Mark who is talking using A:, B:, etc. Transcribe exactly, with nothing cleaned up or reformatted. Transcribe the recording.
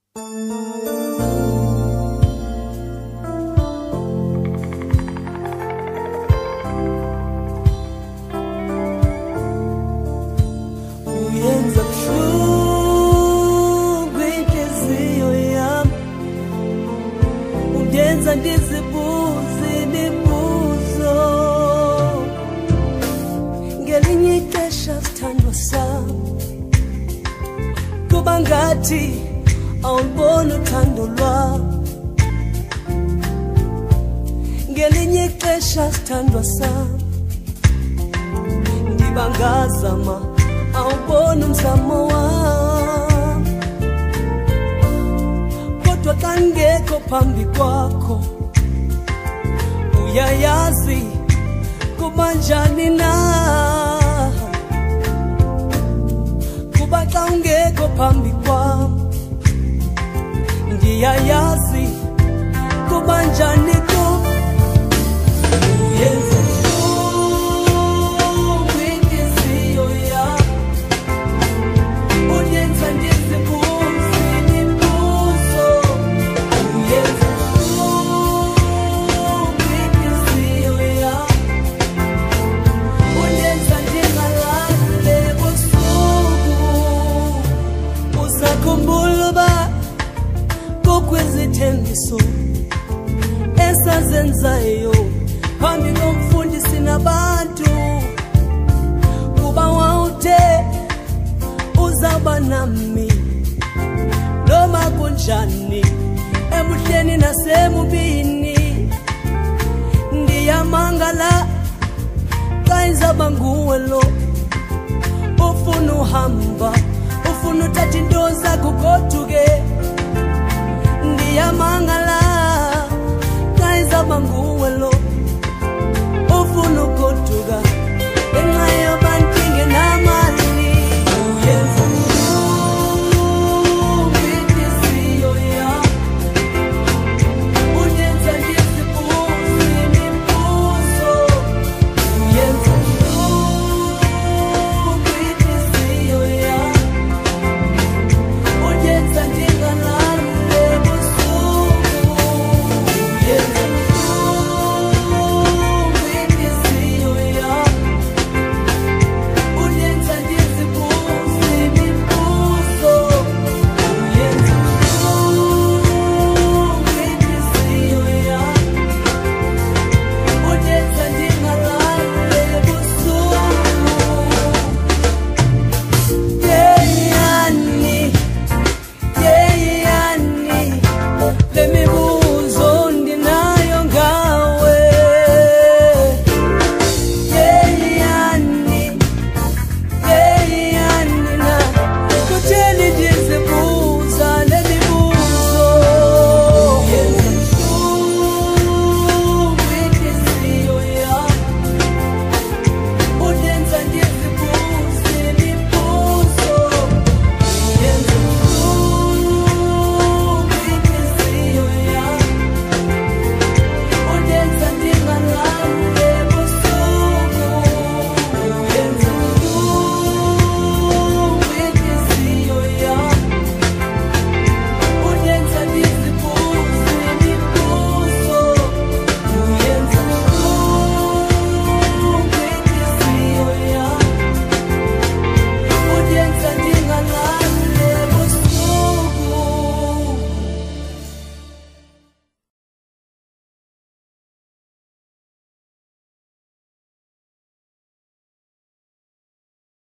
A: Uyenza buhlungu inhliziyo yami, ungenza ndizibuze imibuzo. Ngelinye ixesha sithandwa sami, kuba ngathi awuliboni uthando lwami. Ngelinye ixesha sithandwa sami, ndiba ngazama awubona umzamo wami. Kodwa xa ngekho phambi kwakho, uyayazi kuba njani na. Kuba xa ungekho phambi kwami, ndiyayazi kuba njani ku. Uyenza buhlungu inhliziyo yami, unyenza ndizibuze imibuzo. Uyenza buhlungu inhliziyo yami, unyenza ndingalali ebusuku. Usakhumbula uba kukho izithembiso esazenzayo phambi komfundisi nabantu, kuba wawuthe uzaba nami noma kunjani, ebuhleni nasemubini. Ndiyamangala xa izaba nguwe lo ufuna uhamba, ufuna uthatha into zakho goduke.